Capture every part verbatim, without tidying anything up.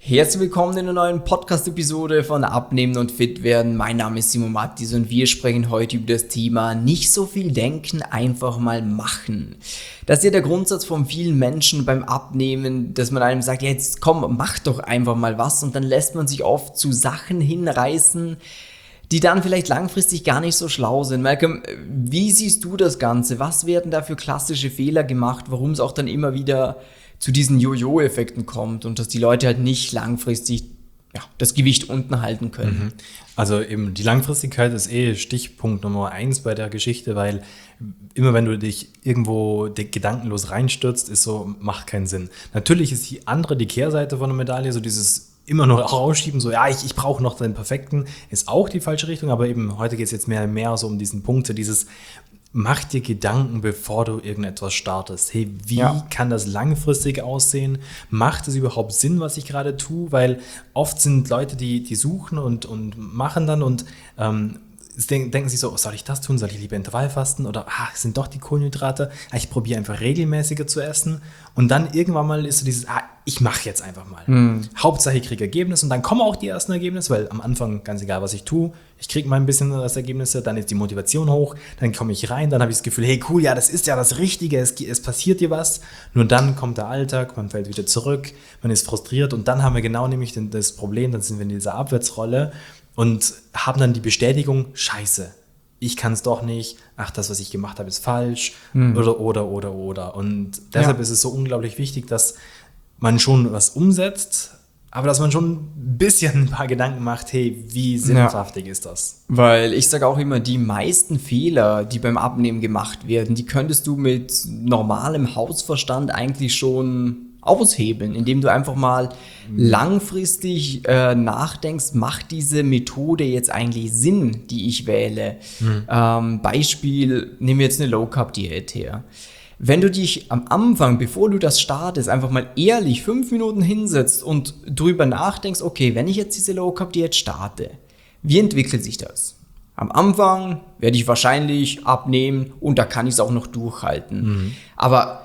Herzlich willkommen in einer neuen Podcast-Episode von Abnehmen und Fit werden. Mein Name ist Simon Mattis und wir sprechen heute über das Thema nicht so viel denken, einfach mal machen. Das ist ja der Grundsatz von vielen Menschen beim Abnehmen, dass man einem sagt, ja jetzt komm, mach doch einfach mal was, und dann lässt man sich oft zu Sachen hinreißen, die dann vielleicht langfristig gar nicht so schlau sind. Malcolm, wie siehst du das Ganze? Was werden da für klassische Fehler gemacht, warum es auch dann immer wieder zu diesen Jojo-Effekten kommt und dass die Leute halt nicht langfristig ja, das Gewicht unten halten können? Also eben die Langfristigkeit ist eh Stichpunkt Nummer eins bei der Geschichte, weil immer wenn du dich irgendwo gedankenlos reinstürzt, ist so, macht keinen Sinn. Natürlich ist die andere, die Kehrseite von der Medaille, so dieses immer noch rausschieben, so ja, ich, ich brauche noch den Perfekten, ist auch die falsche Richtung, aber eben heute geht es jetzt mehr und mehr so um diesen Punkt, so dieses mach dir Gedanken, bevor du irgendetwas startest. Hey, wie ja. kann das langfristig aussehen? Macht es überhaupt Sinn, was ich gerade tue? Weil oft sind Leute, die, die suchen und, und machen dann und ähm, denken sich so, soll ich das tun? Soll ich lieber Intervallfasten? Oder ach, sind doch die Kohlenhydrate? Ah, ich probiere einfach regelmäßiger zu essen. Und dann irgendwann mal ist so dieses, ah, ich mache jetzt einfach mal. Hm. Hauptsache ich kriege Ergebnisse und dann kommen auch die ersten Ergebnisse, weil am Anfang, ganz egal was ich tue, ich kriege mal ein bisschen das Ergebnisse, dann ist die Motivation hoch, dann komme ich rein, dann habe ich das Gefühl, hey cool, ja, das ist ja das Richtige, es, es passiert dir was. Nur dann kommt der Alltag, man fällt wieder zurück, man ist frustriert und dann haben wir genau nämlich das Problem, dann sind wir in dieser Abwärtsrolle und haben dann die Bestätigung, scheiße, ich kann es doch nicht, ach, das, was ich gemacht habe, ist falsch, hm. oder, oder, oder, oder. Und deshalb ja. ist es so unglaublich wichtig, dass man schon was umsetzt, aber dass man schon ein bisschen ein paar Gedanken macht, hey, wie sinnhaftig ja. ist das? Weil ich sage auch immer, die meisten Fehler, die beim Abnehmen gemacht werden, die könntest du mit normalem Hausverstand eigentlich schon aushebeln, indem du einfach mal mhm. langfristig äh, nachdenkst, macht diese Methode jetzt eigentlich Sinn, die ich wähle? Mhm. Ähm, Beispiel, nehmen wir jetzt eine Low-Carb-Diät her. Wenn du dich am Anfang, bevor du das startest, einfach mal ehrlich fünf Minuten hinsetzt und drüber nachdenkst, okay, wenn ich jetzt diese Low-Carb-Diät starte, wie entwickelt sich das? Am Anfang werde ich wahrscheinlich abnehmen und da kann ich es auch noch durchhalten. Mhm. Aber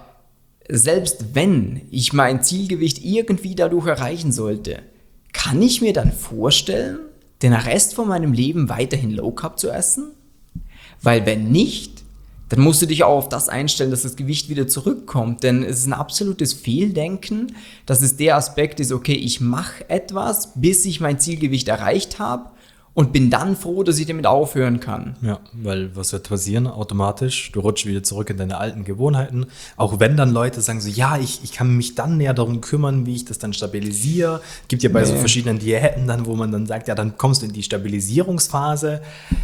selbst wenn ich mein Zielgewicht irgendwie dadurch erreichen sollte, kann ich mir dann vorstellen, den Rest von meinem Leben weiterhin Low Carb zu essen? Weil wenn nicht, dann musst du dich auch auf das einstellen, dass das Gewicht wieder zurückkommt. Denn es ist ein absolutes Fehldenken, dass es der Aspekt ist, okay, ich mache etwas, bis ich mein Zielgewicht erreicht habe, und bin dann froh, dass ich damit aufhören kann. Ja, weil was wird passieren automatisch? Du rutschst wieder zurück in deine alten Gewohnheiten. Auch wenn dann Leute sagen so, ja, ich, ich kann mich dann näher darum kümmern, wie ich das dann stabilisiere. Gibt ja bei nee. so verschiedenen Diäten dann, wo man dann sagt, ja, dann kommst du in die Stabilisierungsphase.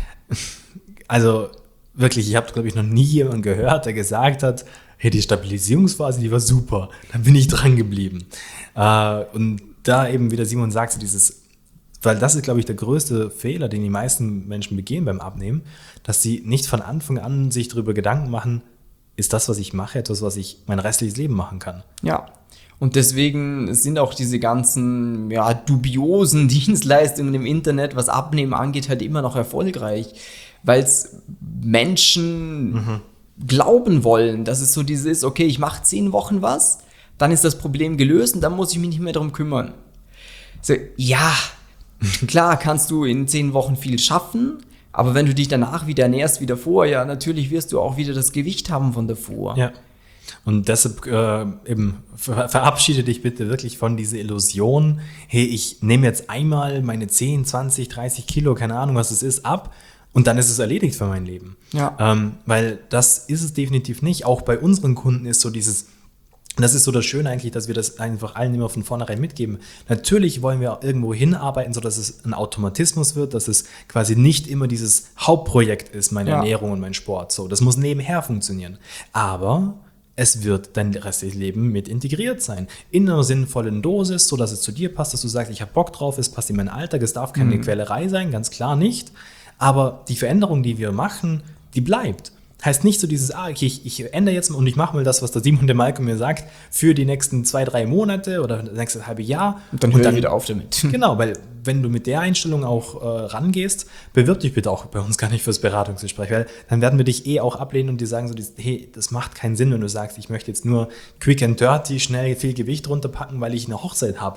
Also wirklich, ich habe, glaube ich, noch nie jemanden gehört, der gesagt hat, hey, die Stabilisierungsphase, die war super. Dann bin ich dran geblieben. Äh, und da eben, wie der Simon sagt, so dieses, weil das ist, glaube ich, der größte Fehler, den die meisten Menschen begehen beim Abnehmen, dass sie nicht von Anfang an sich darüber Gedanken machen, ist das, was ich mache, etwas, was ich mein restliches Leben machen kann. Ja, und deswegen sind auch diese ganzen ja, dubiosen Dienstleistungen im Internet, was Abnehmen angeht, halt immer noch erfolgreich, weil es Menschen mhm. glauben wollen, dass es so dieses ist, okay, ich mache zehn Wochen was, dann ist das Problem gelöst und dann muss ich mich nicht mehr darum kümmern. So, ja, klar kannst du in zehn Wochen viel schaffen, aber wenn du dich danach wieder ernährst wie davor, ja, natürlich wirst du auch wieder das Gewicht haben von davor. Ja. Und deshalb äh, eben ver- verabschiede dich bitte wirklich von dieser Illusion, hey, ich nehme jetzt einmal meine zehn, zwanzig, dreißig Kilo, keine Ahnung, was es ist, ab und dann ist es erledigt für mein Leben. Ja. Ähm, weil das ist es definitiv nicht. Auch bei unseren Kunden ist so dieses, das ist so das Schöne eigentlich, dass wir das einfach allen immer von vornherein mitgeben. Natürlich wollen wir irgendwo hinarbeiten, sodass es ein Automatismus wird, dass es quasi nicht immer dieses Hauptprojekt ist, meine ja. Ernährung und mein Sport. So, das muss nebenher funktionieren. Aber es wird dein restliches Leben mit integriert sein. In einer sinnvollen Dosis, sodass es zu dir passt, dass du sagst, ich habe Bock drauf, es passt in meinen Alltag, es darf keine mhm. Quälerei sein, ganz klar nicht. Aber die Veränderung, die wir machen, die bleibt. Heißt nicht so dieses, ah, okay, ich, ich ändere jetzt mal und ich mache mal das, was der Simon und der Malcolm mir sagt, für die nächsten zwei, drei Monate oder das nächste halbe Jahr. Und dann hör dann wieder auf damit. Genau, weil wenn du mit der Einstellung auch äh, rangehst, bewirb dich bitte auch bei uns gar nicht fürs Beratungsgespräch, weil dann werden wir dich eh auch ablehnen und dir sagen so, hey, das macht keinen Sinn, wenn du sagst, ich möchte jetzt nur quick and dirty, schnell viel Gewicht runterpacken, weil ich eine Hochzeit habe.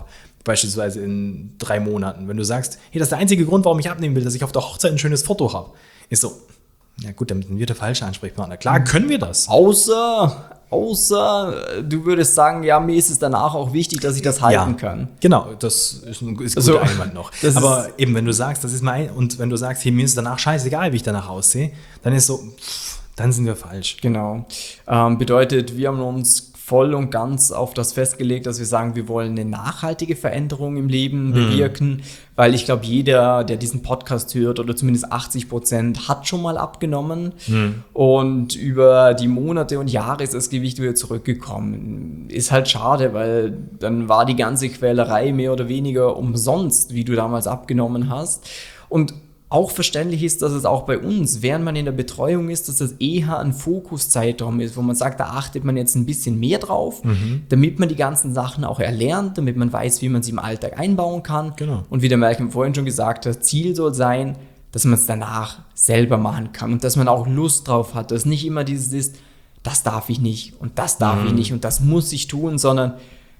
beispielsweise in drei Monaten. Wenn du sagst, hey, das ist der einzige Grund, warum ich abnehmen will, dass ich auf der Hochzeit ein schönes Foto habe. Ist so, ja gut, dann sind wir der falsche Ansprechpartner. Klar, können wir das. Außer, außer du würdest sagen, ja, mir ist es danach auch wichtig, dass ich das halten Ja, kann. genau, das ist ein ist Also, guter Einwand noch. das Aber ist- eben, wenn du sagst, das ist mein, und wenn du sagst, hey, mir ist danach scheißegal, wie ich danach aussehe, dann ist so, pff, dann sind wir falsch. Genau. Ähm, bedeutet, wir haben uns voll und ganz auf das festgelegt, dass wir sagen, wir wollen eine nachhaltige Veränderung im Leben bewirken, weil ich glaube, jeder, der diesen Podcast hört, oder zumindest achtzig Prozent, hat schon mal abgenommen und über die Monate und Jahre ist das Gewicht wieder zurückgekommen. Ist halt schade, weil dann war die ganze Quälerei mehr oder weniger umsonst, wie du damals abgenommen hast. Und auch verständlich ist, dass es auch bei uns, während man in der Betreuung ist, dass das eher ein Fokuszeitraum ist, wo man sagt, da achtet man jetzt ein bisschen mehr drauf, damit man die ganzen Sachen auch erlernt, damit man weiß, wie man sie im Alltag einbauen kann. Genau. Und wie der Malcolm vorhin schon gesagt hat, Ziel soll sein, dass man es danach selber machen kann und dass man auch Lust drauf hat, dass nicht immer dieses ist, das darf ich nicht und das darf ich nicht und das muss ich tun, sondern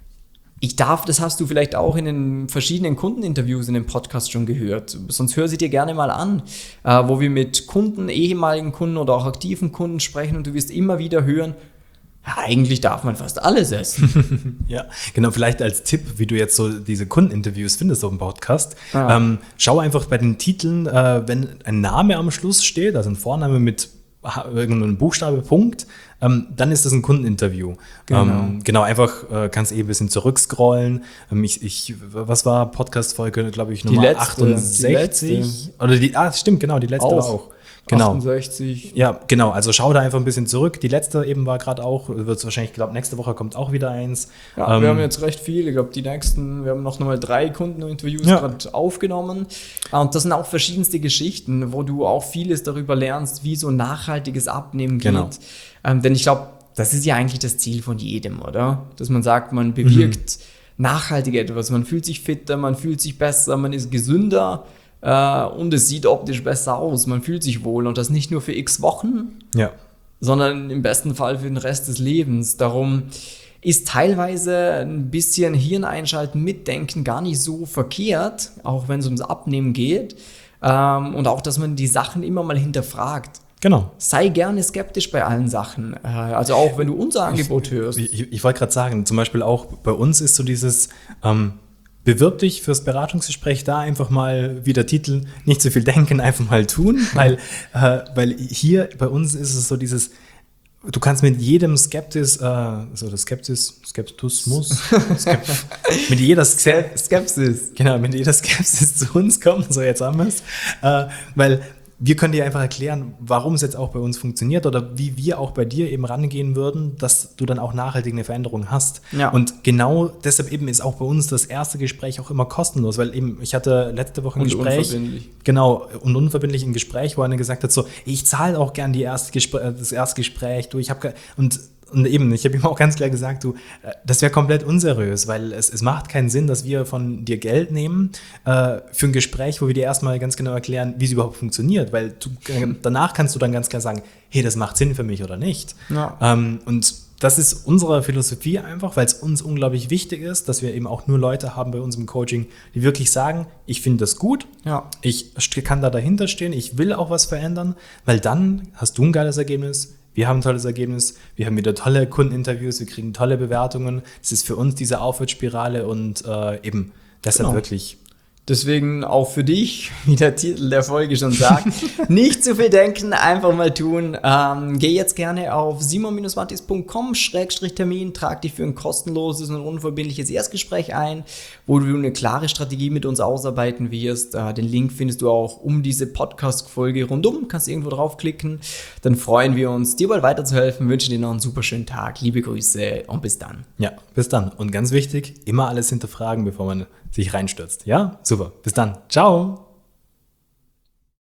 ich darf, das hast du vielleicht auch in den verschiedenen Kundeninterviews in dem Podcast schon gehört, sonst hör sie dir gerne mal an, äh, wo wir mit Kunden, ehemaligen Kunden oder auch aktiven Kunden sprechen und du wirst immer wieder hören, ja, eigentlich darf man fast alles essen. Ja, genau, vielleicht als Tipp, wie du jetzt so diese Kundeninterviews findest auf dem Podcast. Ah. Ähm, schau einfach bei den Titeln, äh, wenn ein Name am Schluss steht, also ein Vorname mit ha- irgendeinem Buchstabe, Punkt, ähm, dann ist das ein Kundeninterview. Genau. Ähm, genau, einfach äh, kannst eh ein bisschen zurückscrollen. Ähm, ich, ich, was war Podcast-Folge, glaube ich, Nummer letzte, achtundsechzig? die letzte. Oder die, ah, stimmt, genau, die letzte Auch. war auch. Genau. achtundsechzig. Ja, genau. Also schau da einfach ein bisschen zurück. Die letzte eben war gerade auch, wird es wahrscheinlich, ich glaube, nächste Woche kommt auch wieder eins. Ja, Ähm, wir haben jetzt recht viele. Ich glaube, die nächsten, wir haben noch nochmal drei Kundeninterviews Ja. gerade aufgenommen. Ah, Und das sind auch verschiedenste Geschichten, wo du auch vieles darüber lernst, wie so nachhaltiges Abnehmen geht. Genau. Ähm, denn ich glaube, das ist ja eigentlich das Ziel von jedem, oder? Dass man sagt, man bewirkt nachhaltig etwas. Man fühlt sich fitter, man fühlt sich besser, man ist gesünder. äh, Und es sieht optisch besser aus. Man fühlt sich wohl. Und das nicht nur für x Wochen, ja. sondern im besten Fall für den Rest des Lebens. Darum ist teilweise ein bisschen Hirn einschalten, mitdenken gar nicht so verkehrt, auch wenn es ums Abnehmen geht. Ähm, und auch, dass man die Sachen immer mal hinterfragt. Genau. Sei gerne skeptisch bei allen Sachen. Äh, also auch, wenn du unser Angebot hörst. Ich, ich, ich wollte gerade sagen, zum Beispiel auch bei uns ist so dieses, ähm, bewirb dich fürs Beratungsgespräch, da einfach mal, wie der Titel, nicht zu viel denken, einfach mal tun, weil, äh, weil hier bei uns ist es so dieses, du kannst mit jedem Skeptis, äh, so das Skeptis, Skeptismus, Skep mit jeder Ske Skepsis. Genau, mit jeder Skepsis zu uns kommen, so jetzt haben wir es, äh, weil wir können dir einfach erklären, warum es jetzt auch bei uns funktioniert oder wie wir auch bei dir eben rangehen würden, dass du dann auch nachhaltig eine Veränderung hast. Ja. Und genau deshalb eben ist auch bei uns das erste Gespräch auch immer kostenlos, weil eben ich hatte letzte Woche ein Und Gespräch. unverbindlich. Genau, und unverbindlich ein Gespräch, wo einer gesagt hat, so, ich zahle auch gern die erste Gespr- das Erstgespräch, du, ich habe und Und eben, ich habe ihm auch ganz klar gesagt, du, das wäre komplett unseriös, weil es, es macht keinen Sinn, dass wir von dir Geld nehmen äh, für ein Gespräch, wo wir dir erstmal ganz genau erklären, wie es überhaupt funktioniert, weil du, äh, danach kannst du dann ganz klar sagen, hey, das macht Sinn für mich oder nicht. Ja. Ähm, und das ist unsere Philosophie einfach, weil es uns unglaublich wichtig ist, dass wir eben auch nur Leute haben bei uns im Coaching, die wirklich sagen, ich finde das gut, Ja. ich kann da dahinter stehen, ich will auch was verändern, weil dann hast du ein geiles Ergebnis, wir haben ein tolles Ergebnis, wir haben wieder tolle Kundeninterviews, wir kriegen tolle Bewertungen. Das ist für uns diese Aufwärtsspirale und äh, eben deshalb Genau. wirklich. Deswegen auch für dich, wie der Titel der Folge schon sagt, nicht zu viel denken, einfach mal tun. Ähm, geh jetzt gerne auf simon wattis punkt com Schrägstrich Termin, trag dich für ein kostenloses und unverbindliches Erstgespräch ein, wo du eine klare Strategie mit uns ausarbeiten wirst. Äh, den Link findest du auch um diese Podcast-Folge rundum, kannst irgendwo draufklicken. Dann freuen wir uns, dir bald weiterzuhelfen, wünschen dir noch einen super schönen Tag. Liebe Grüße und bis dann. Ja, bis dann. Und ganz wichtig, immer alles hinterfragen, bevor man sich reinstürzt. Ja, super. Bis dann. Ciao.